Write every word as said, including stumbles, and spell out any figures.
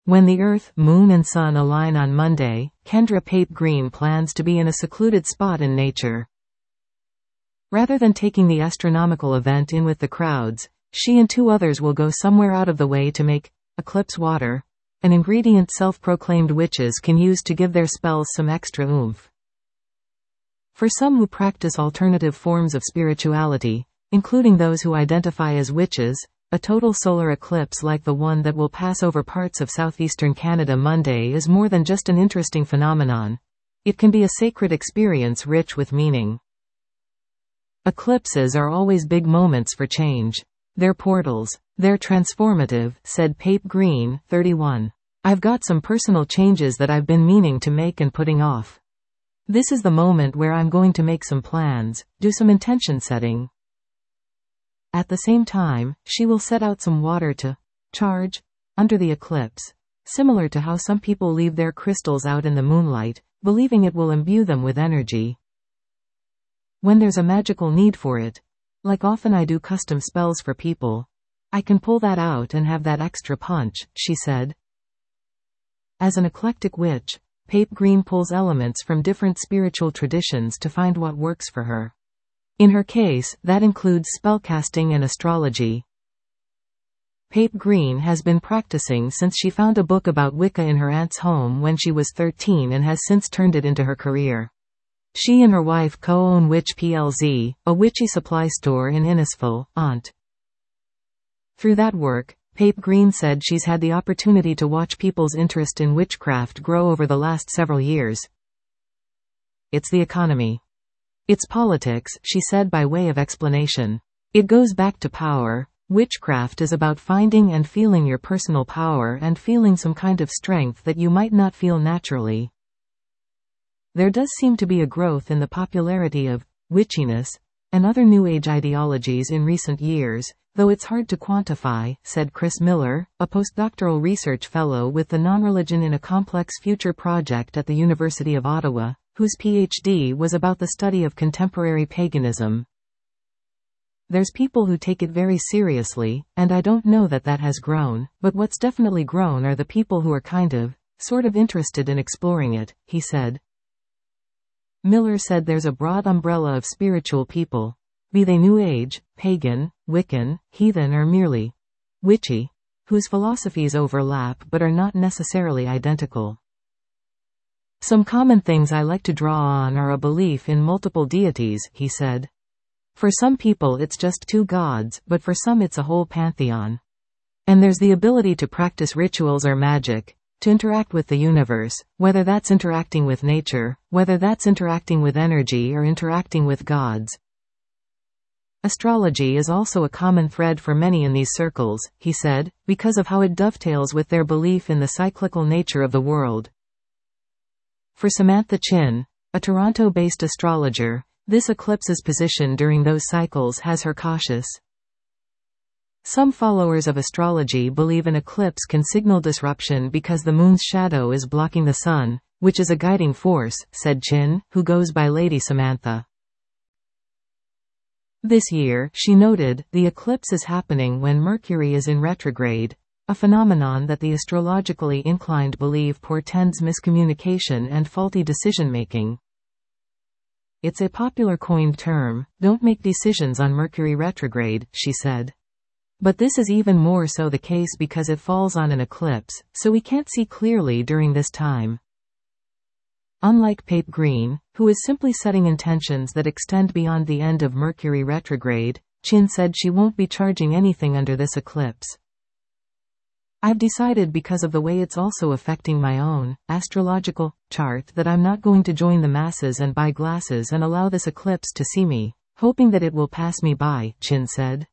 When the Earth, Moon and Sun align on Monday, Kendra Pape Green plans to be in a secluded spot in nature. Rather than taking the astronomical event in with the crowds, she and two others will go somewhere out of the way to make eclipse water, an ingredient self-proclaimed witches can use to give their spells some extra oomph. For some who practice alternative forms of spirituality, including those who identify as witches, a total solar eclipse like the one that will pass over parts of southeastern Canada Monday is more than just an interesting phenomenon. It can be a sacred experience rich with meaning. Eclipses are always big moments for change. They're portals. They're transformative, said Pape Green, thirty-one. I've got some personal changes that I've been meaning to make and putting off. This is the moment where I'm going to make some plans, do some intention setting. At the same time, she will set out some water to charge under the eclipse, similar to how some people leave their crystals out in the moonlight, believing it will imbue them with energy. When there's a magical need for it, like often I do custom spells for people, I can pull that out and have that extra punch, she said. As an eclectic witch, Pape Green pulls elements from different spiritual traditions to find what works for her. In her case, that includes spellcasting and astrology. Pape Green has been practicing since she found a book about Wicca in her aunt's home when she was thirteen and has since turned it into her career. She and her wife co-own Witch P L Z, a witchy supply store in Innisfil, Ont. Through that work, Pape Green said she's had the opportunity to watch people's interest in witchcraft grow over the last several years. It's the economy. It's politics, she said by way of explanation. It goes back to power. Witchcraft is about finding and feeling your personal power and feeling some kind of strength that you might not feel naturally. There does seem to be a growth in the popularity of witchiness and other New Age ideologies in recent years, though it's hard to quantify, said Chris Miller, a postdoctoral research fellow with the Non-Religion in a Complex Future project at the University of Ottawa, whose PhD was about the study of contemporary paganism. There's people who take it very seriously, and I don't know that that has grown, but what's definitely grown are the people who are kind of, sort of interested in exploring it, he said. Miller said there's a broad umbrella of spiritual people, be they New Age, pagan, Wiccan, heathen or merely witchy, whose philosophies overlap but are not necessarily identical. Some common things I like to draw on are a belief in multiple deities, he said. For some people it's just two gods, but for some it's a whole pantheon. And there's the ability to practice rituals or magic, to interact with the universe, whether that's interacting with nature, whether that's interacting with energy or interacting with gods. Astrology is also a common thread for many in these circles, he said, because of how it dovetails with their belief in the cyclical nature of the world. For Samantha Chin, a Toronto-based astrologer, this eclipse's position during those cycles has her cautious. Some followers of astrology believe an eclipse can signal disruption because the moon's shadow is blocking the sun, which is a guiding force, said Chin, who goes by Lady Samantha. This year, she noted, the eclipse is happening when Mercury is in retrograde, a phenomenon that the astrologically inclined believe portends miscommunication and faulty decision-making. It's a popular coined term, don't make decisions on Mercury retrograde, she said. But this is even more so the case because it falls on an eclipse, so we can't see clearly during this time. Unlike Pape Green, who is simply setting intentions that extend beyond the end of Mercury retrograde, Chin said she won't be charging anything under this eclipse. I've decided because of the way it's also affecting my own astrological chart that I'm not going to join the masses and buy glasses and allow this eclipse to see me, hoping that it will pass me by, Chin said.